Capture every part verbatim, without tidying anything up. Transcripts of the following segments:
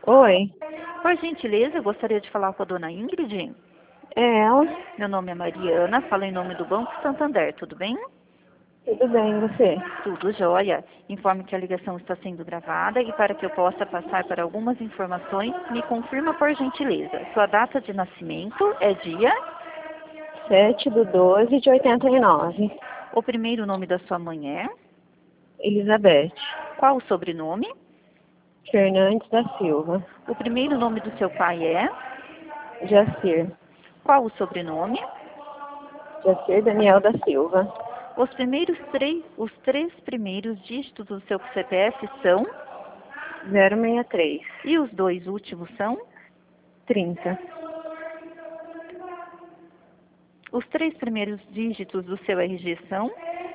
Oi, Por gentileza, eu gostaria de falar com a dona Ingrid. é ela? Meu nome é Mariana, falo em nome do Banco Santander, tudo bem? Tudo bem, e você? Tudo jóia. Informe que a ligação está sendo gravada e para que eu possa passar para algumas informações, me confirma por gentileza. Sua data de nascimento é dia? sete do doze de oitenta e nove. O primeiro nome da sua mãe é? Elizabeth Qual o sobrenome? Fernandes da Silva. O primeiro nome do seu pai é? Jacir. Qual o sobrenome? Jacir Daniel da Silva. Os primeiros três, os três primeiros dígitos do seu C P F são? zero seis três. E os dois últimos são? trinta. Os três primeiros dígitos do seu R G são?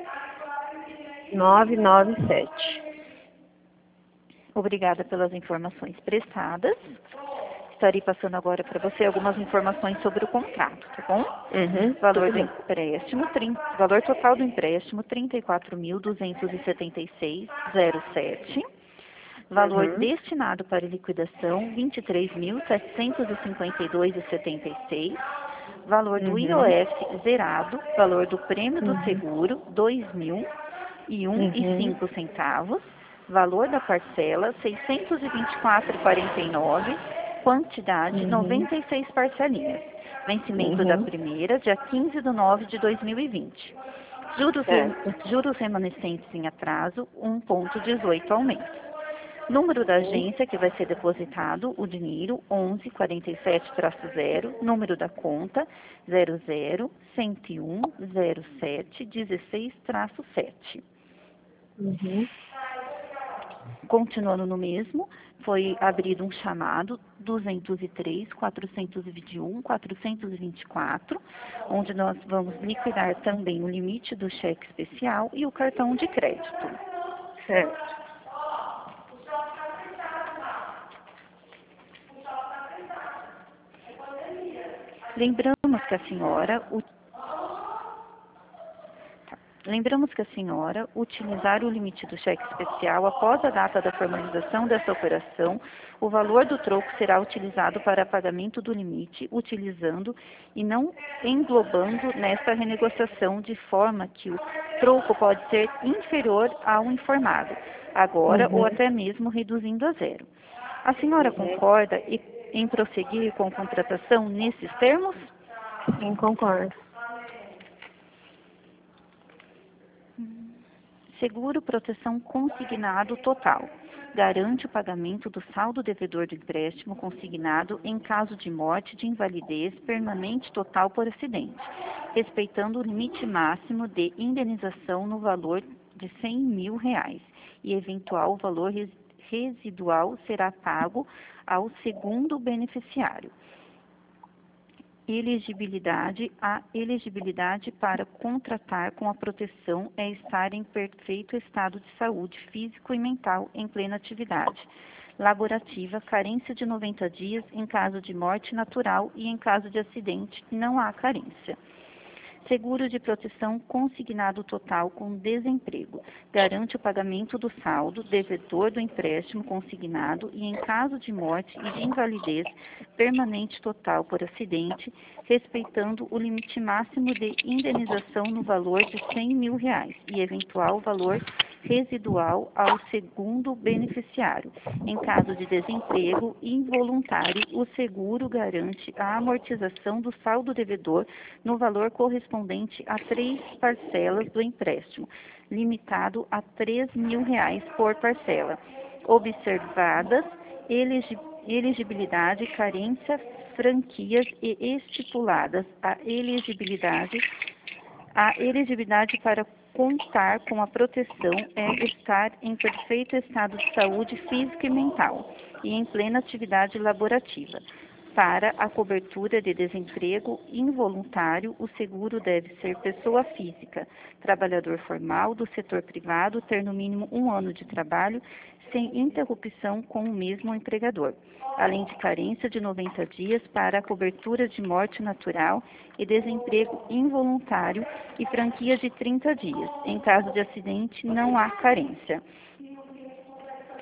nove nove sete. Obrigada pelas informações prestadas. Estarei passando agora para você algumas informações sobre o contrato, tá bom? Uhum, Valor tudo do bem. empréstimo, trinta, valor total do empréstimo, trinta e quatro mil duzentos e setenta e seis vírgula zero sete. Valor Uhum. destinado para liquidação, vinte e três mil setecentos e cinquenta e dois vírgula setenta e seis. Valor do Uhum. I O F zerado, valor do prêmio do Uhum. seguro, dois mil e um e Uhum. cinco centavos. Valor da parcela, seiscentos e vinte e quatro vírgula quarenta e nove. Quantidade, Uhum. noventa e seis parcelinhas. Vencimento da Uhum. primeira, dia quinze de nove de dois mil e vinte. Juros, rem- Certo. juros remanescentes em atraso, um vírgula dezoito ao mês. Número da Uhum. agência que vai ser depositado o dinheiro, onze quarenta e sete zero. Número da conta, zero zero cento e um zero sete dezesseis sete. Uhum. Continuando no mesmo, foi abrido um chamado duzentos e três, quatrocentos e vinte e um, quatrocentos e vinte e quatro, onde nós vamos liquidar também o limite do cheque especial e o cartão de crédito. Certo. Lembramos que a senhora o Lembramos que a senhora utilizar o limite do cheque especial após a data da formalização dessa operação, o valor do troco será utilizado para pagamento do limite, utilizando e não englobando nesta renegociação, de forma que o troco pode ser inferior ao informado, agora ou Uhum. até mesmo reduzindo a zero. A senhora concorda e- em prosseguir com a contratação nesses termos? Sim, concordo. Seguro proteção consignado total. Garante o pagamento do saldo devedor do empréstimo consignado em caso de morte, de invalidez permanente total por acidente, respeitando o limite máximo de indenização no valor de cem mil reais e eventual valor res- residual será pago ao segundo beneficiário. Elegibilidade. A elegibilidade para contratar com a proteção é estar em perfeito estado de saúde físico e mental em plena atividade laborativa, carência de noventa dias em caso de morte natural e em caso de acidente não há carência. Seguro de proteção consignado total com desemprego. Garante o pagamento do saldo devedor do empréstimo consignado e, em caso de morte e de invalidez permanente total por acidente, respeitando o limite máximo de indenização no valor de cem mil reais e eventual valor residual ao segundo beneficiário. Em caso de desemprego involuntário, o seguro garante a amortização do saldo devedor no valor correspondente a três parcelas do empréstimo, limitado a três mil reais por parcela, observadas elegi elegibilidade, carência, franquias e estipuladas a elegibilidade. A elegibilidade para contar com a proteção é estar em perfeito estado de saúde física e mental e em plena atividade laborativa. Para a cobertura de desemprego involuntário, o seguro deve ser pessoa física, trabalhador formal do setor privado, ter no mínimo um ano de trabalho sem interrupção com o mesmo empregador, além de carência de noventa dias para a cobertura de morte natural e desemprego involuntário e franquia de trinta dias. Em caso de acidente, não há carência.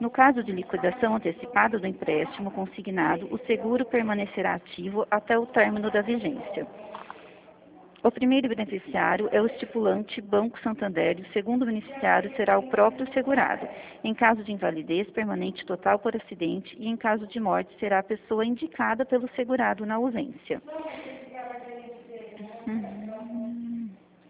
No caso de liquidação antecipada do empréstimo consignado, o seguro permanecerá ativo até o término da vigência. O primeiro beneficiário é o estipulante Banco Santander e o segundo beneficiário será o próprio segurado. Em caso de invalidez permanente total por acidente e em caso de morte será a pessoa indicada pelo segurado na ausência. Hum.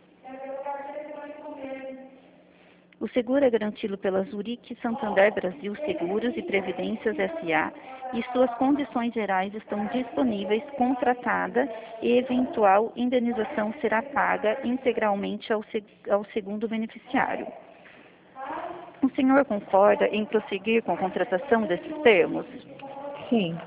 O seguro é garantido pela Zurich Santander Brasil Seguros e Previdências S A e suas condições gerais estão disponíveis, contratada e eventual indenização será paga integralmente ao, seg ao segundo beneficiário. O senhor concorda em prosseguir com a contratação desses termos? Sim.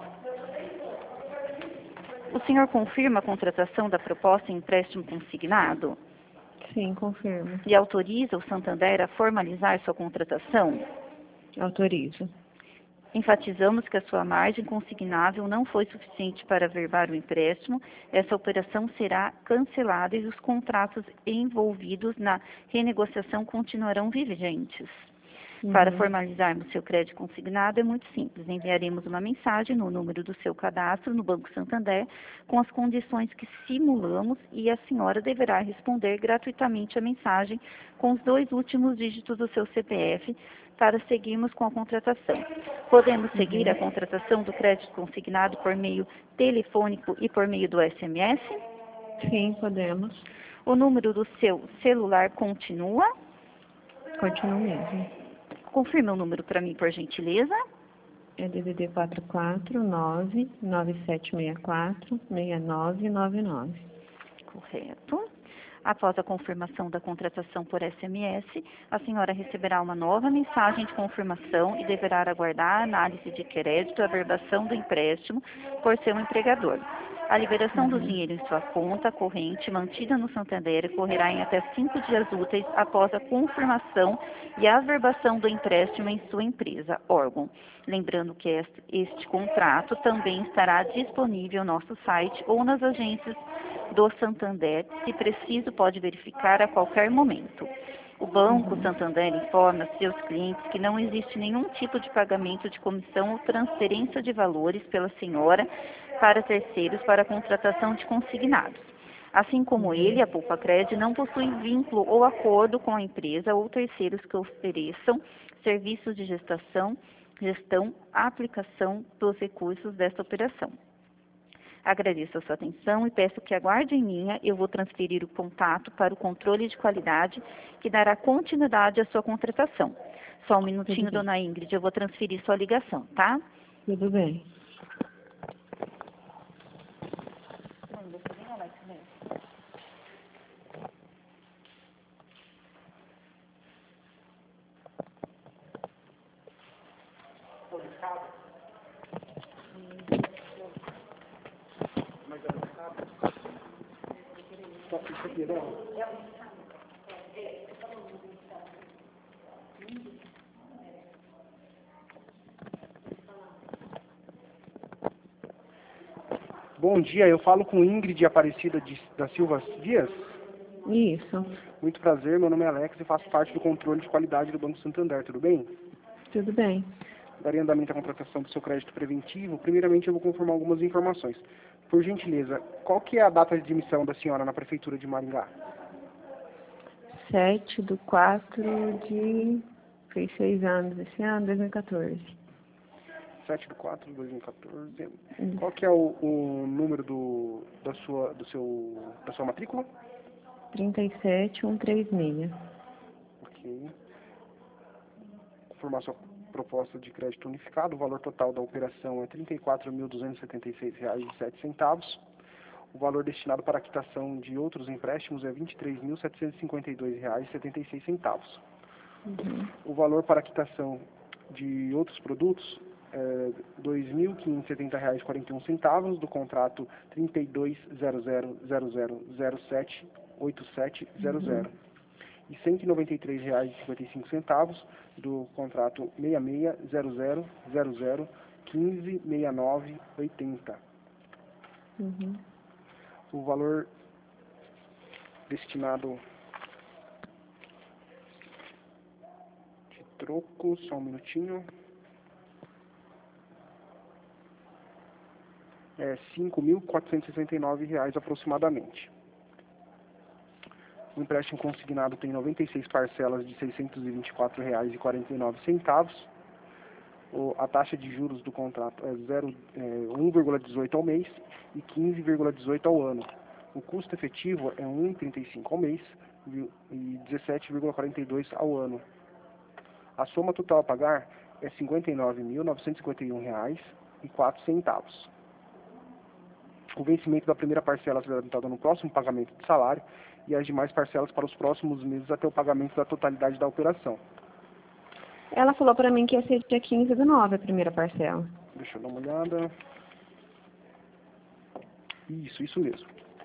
O senhor confirma a contratação da proposta em empréstimo consignado? Sim, confirmo. E autoriza o Santander a formalizar sua contratação? Autorizo. Enfatizamos que a sua margem consignável não foi suficiente para averbar o empréstimo. Essa operação será cancelada e os contratos envolvidos na renegociação continuarão vigentes. Uhum. Para formalizarmos seu crédito consignado é muito simples. Enviaremos uma mensagem no número do seu cadastro no Banco Santander com as condições que simulamos e a senhora deverá responder gratuitamente a mensagem com os dois últimos dígitos do seu C P F para seguirmos com a contratação. Podemos seguir Uhum. a contratação do crédito consignado por meio telefônico e por meio do S M S? Sim, podemos. O número do seu celular continua? Continua mesmo. Confirme o número para mim, por gentileza. É D D D quatro quatro nove nove sete seis quatro seis nove nove nove. Correto. Após a confirmação da contratação por S M S, a senhora receberá uma nova mensagem de confirmação e deverá aguardar a análise de crédito e averbação do empréstimo por seu empregador. A liberação do dinheiro em sua conta corrente mantida no Santander ocorrerá em até cinco dias úteis após a confirmação e a averbação do empréstimo em sua empresa, órgão. Lembrando que este, este contrato também estará disponível no nosso site ou nas agências do Santander. Se preciso, pode verificar a qualquer momento. O Banco Santander informa seus clientes que não existe nenhum tipo de pagamento de comissão ou transferência de valores pela senhora para terceiros para a contratação de consignados. Assim como ele, a Poupa Cred não possui vínculo ou acordo com a empresa ou terceiros que ofereçam serviços de gestação, gestão, aplicação dos recursos desta operação. Agradeço a sua atenção e peço que aguarde em linha. Eu vou transferir o contato para o controle de qualidade, que dará continuidade à sua contratação. Só um minutinho, dona Ingrid, eu vou transferir sua ligação, tá? Tudo bem. Bom dia, eu falo com Ingrid Aparecida de, da Silva Dias. Isso. Muito prazer, meu nome é Alex e faço parte do controle de qualidade do Banco Santander, tudo bem? Tudo bem. Daria andamento à contratação do seu crédito preventivo. Primeiramente eu vou confirmar algumas informações. Por gentileza, qual que é a data de emissão da senhora na Prefeitura de Maringá? sete de quatro de... Fez seis anos esse ano, dois mil e quatorze. sete de quatro de dois mil e quatorze. Isso. Qual que é o, o número do, da, sua, do seu, da sua matrícula? trinta e sete mil cento e trinta e seis. Ok. Confirmar sua proposta de crédito unificado. O valor total da operação é trinta e quatro mil duzentos e setenta e seis reais e sete centavos. O valor destinado para a quitação de outros empréstimos é vinte e três mil setecentos e cinquenta e dois reais e setenta e seis centavos. Uhum. O valor para a quitação de outros produtos é dois mil quinhentos e setenta reais e quarenta e um centavos do contrato trinta e dois zero zero zero zero zero sete oito sete zero zero e cento e noventa e três reais e cinquenta e cinco centavos do contrato seis seis zero zero zero zero quinze sessenta e nove oitenta. Uhum. O valor destinado de troco, só um minutinho. É cinco mil quatrocentos e sessenta e nove reais aproximadamente. O empréstimo consignado tem noventa e seis parcelas de seiscentos e vinte e quatro reais e quarenta e nove centavos. O, a taxa de juros do contrato é, zero, é um vírgula dezoito ao mês e quinze vírgula dezoito ao ano. O custo efetivo é um vírgula trinta e cinco ao mês e dezessete vírgula quarenta e dois ao ano. A soma total a pagar é cinquenta e nove mil novecentos e cinquenta e um reais e quatro centavos. O vencimento da primeira parcela será dado no próximo pagamento de salário e as demais parcelas para os próximos meses até o pagamento da totalidade da operação. Ela falou para mim que ia ser dia quinze do nove a primeira parcela. Deixa eu dar uma olhada. Isso, isso mesmo.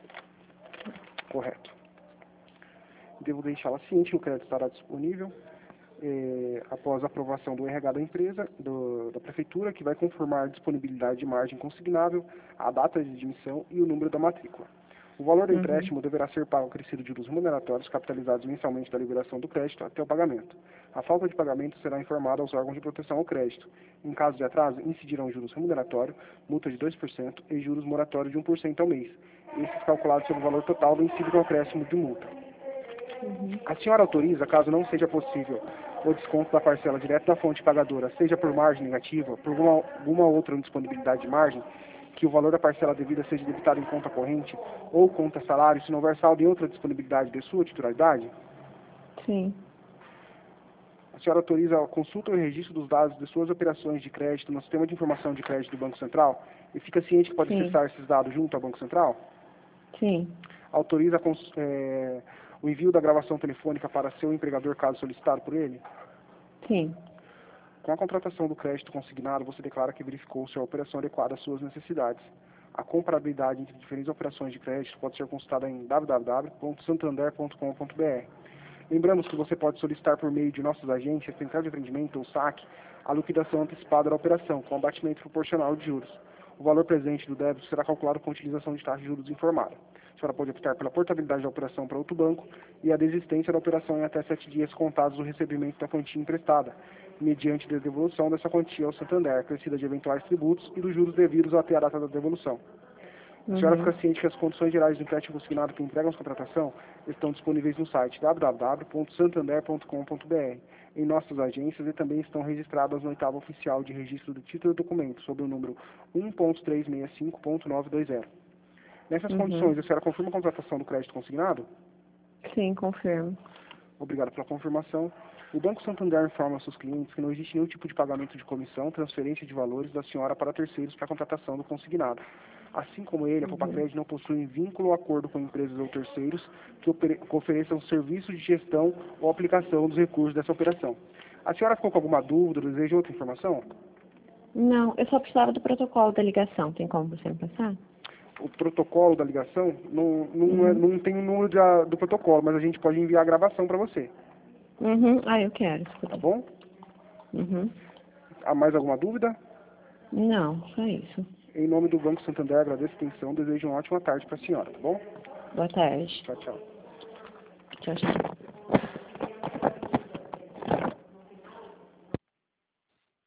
Correto. Devo deixá-la ciente que o crédito estará disponível é, após a aprovação do R H da empresa, do, da prefeitura, que vai conformar a disponibilidade de margem consignável, a data de admissão e o número da matrícula. O valor do Uhum. empréstimo deverá ser pago acrescido de juros remuneratórios capitalizados mensalmente da liberação do crédito até o pagamento. A falta de pagamento será informada aos órgãos de proteção ao crédito. Em caso de atraso, incidirão juros remuneratórios, multa de dois por cento e juros moratórios de um por cento ao mês. Esses calculados sobre o valor total vencido com acréscimo de multa. Uhum. A senhora autoriza, caso não seja possível o desconto da parcela direto da fonte pagadora, seja por margem negativa, por alguma, alguma outra indisponibilidade de margem, que o valor da parcela devida seja debitado em conta corrente ou conta salário, se não houver saldo em outra disponibilidade de sua titularidade? Sim. A senhora autoriza a consulta e registro dos dados de suas operações de crédito no sistema de informação de crédito do Banco Central e fica ciente que pode Sim. acessar esses dados junto ao Banco Central? Sim. Autoriza a cons- é, o envio da gravação telefônica para seu empregador, caso solicitado por ele? Sim. Com a contratação do crédito consignado, você declara que verificou se a operação adequada às suas necessidades. A comparabilidade entre diferentes operações de crédito pode ser consultada em w w w ponto santander ponto com ponto b r. Lembramos que você pode solicitar por meio de nossas agências, central de atendimento ou saque, a liquidação antecipada da operação, com abatimento proporcional de juros. O valor presente do débito será calculado com a utilização de taxa de juros informada. A senhora pode optar pela portabilidade da operação para outro banco e a desistência da operação em até sete dias contados do recebimento da quantia emprestada, mediante a devolução dessa quantia ao Santander, acrescida de eventuais tributos e dos juros devidos até a data da devolução. A senhora Uhum. fica ciente que as condições gerais do empréstimo consignado que empregam a contratação estão disponíveis no site w w w ponto santander ponto com ponto b r, em nossas agências, e também estão registradas no oitavo oficial de registro do título e documento, sob o número um ponto trezentos e sessenta e cinco ponto novecentos e vinte. Nessas Uhum. condições, a senhora confirma a contratação do crédito consignado? Sim, confirmo. Obrigado pela confirmação. O Banco Santander informa aos seus clientes que não existe nenhum tipo de pagamento de comissão, transferência de valores da senhora para terceiros para a contratação do consignado. Assim como ele, a Uhum. Copacred não possui vínculo ou acordo com empresas ou terceiros que, opere- que ofereçam serviço de gestão ou aplicação dos recursos dessa operação. A senhora ficou com alguma dúvida, deseja outra informação? Não, eu só precisava do protocolo da ligação. Tem como você me passar? O protocolo da ligação não, não, é- Uhum. não tem o número da- do protocolo, mas a gente pode enviar a gravação para você, Uhum. Ah, eu quero. tá Escuta. bom? Uhum. Há mais alguma dúvida? Não, só isso. Em nome do Banco Santander, agradeço a atenção, desejo uma ótima tarde para a senhora, tá bom? Boa tarde. Tchau, tchau. Tchau, tchau.